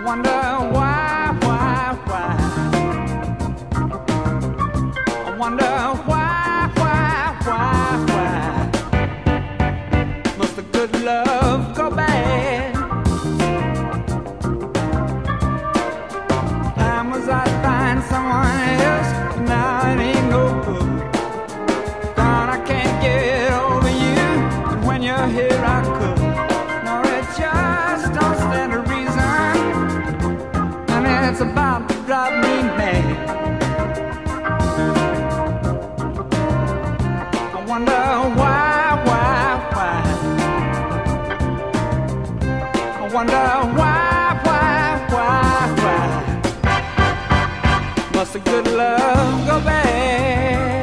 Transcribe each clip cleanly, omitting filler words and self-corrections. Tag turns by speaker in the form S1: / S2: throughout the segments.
S1: wonder why, why? I wonder why, why? Must the good love go bad? Time was I find someone else, now it ain't no good. God, I can't get over you, and when you're here I could. No, it just don't stand a reason, and it's about to drive me mad. I wonder why, why? I wonder why, why? Must the good love go bad?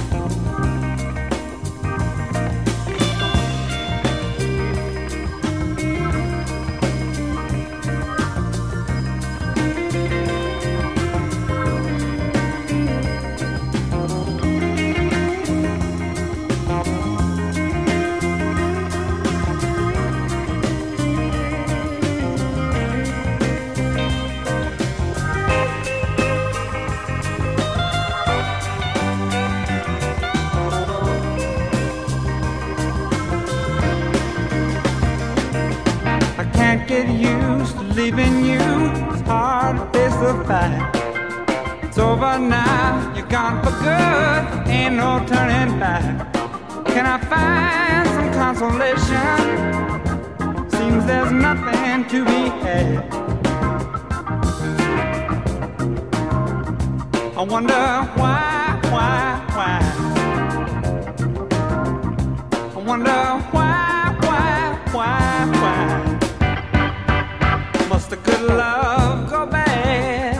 S1: Get used to leaving you. It's hard to face the fact. It's over now, you're gone for good. Ain't no turning back. Can I find some consolation? Seems there's nothing to be had. I wonder why? I wonder why? Must the good love go bad?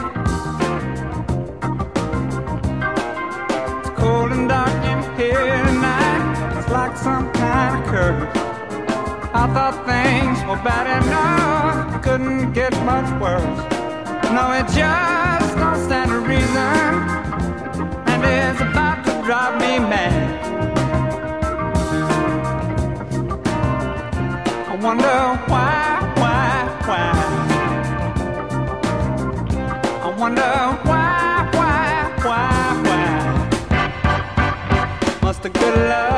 S1: It's cold and dark in here tonight. It's like some kind of curse. I thought things were bad enough, couldn't get much worse. No, it just don't stand a reason, and it's about to drive me mad. I wonder why? I wonder why? Must the good love